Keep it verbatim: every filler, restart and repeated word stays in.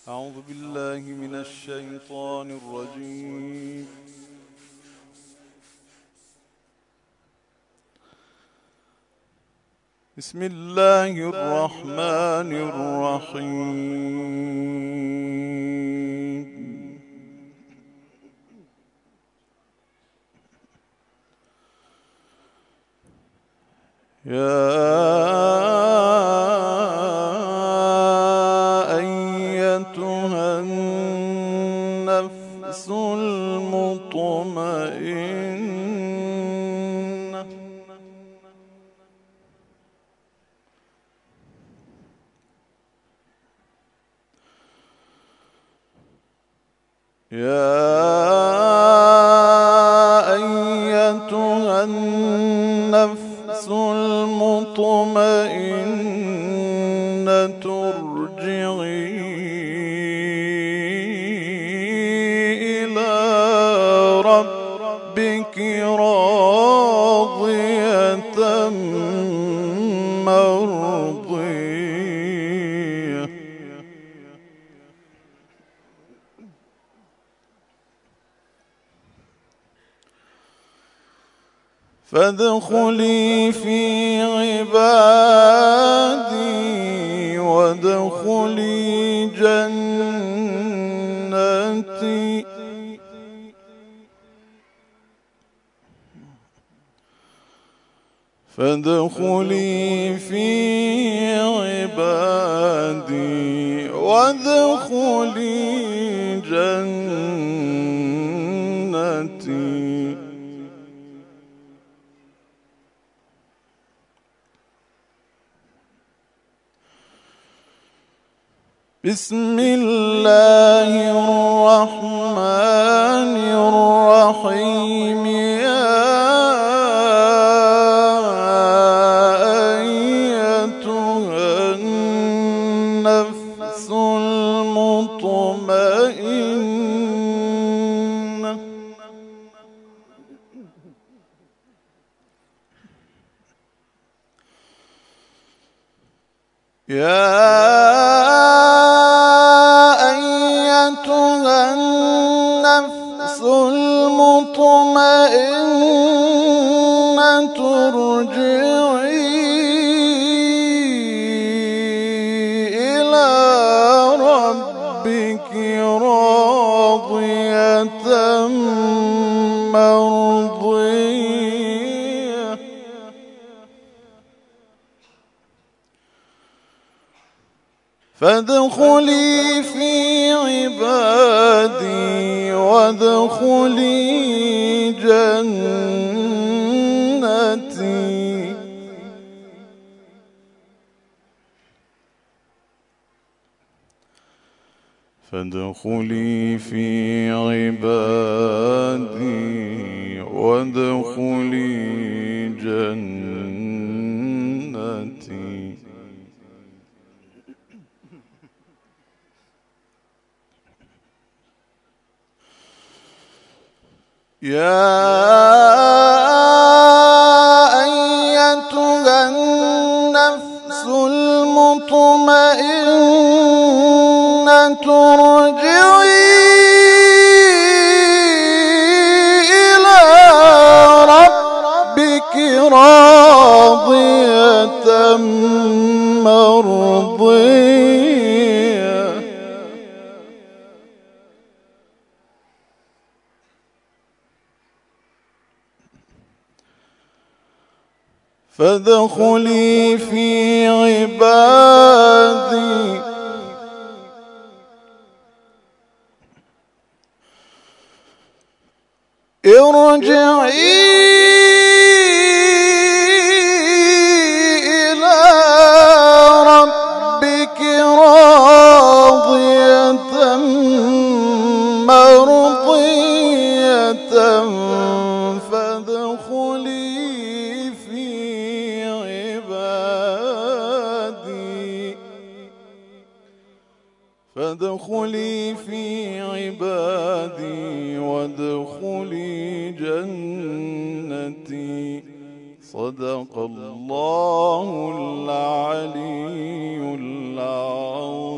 أعوذ بالله من الشيطان الرجيم. بسم الله الرحمن الرحيم. يا أيتها النفس المطمئنة يا أيتها النفس المطمئنة ارجعي إلى ربك راضية مرضية فادخلي في عبادي وادخلي جنتي فادخلي في عبادي وادخلي جنتي. بسم الله الرحمن الرحيم. يا أيتها النفس المطمئنة يا النفس المطمئنة ارجعي إلى ربك راضية مرضية فادخلي في عبادي وادخلي جنتي. فادخلي في عبادي وادخلي جنتي. يا أيتها النفس المطمئنة ارجعي إلى ربك راضية مرضية فادخلي في عبادي ارجعي إلى ربك راضية مرضية فادخلي في عبادي فادخلي في عبادي وادخلي جنتي. صدق الله العلي العظيم.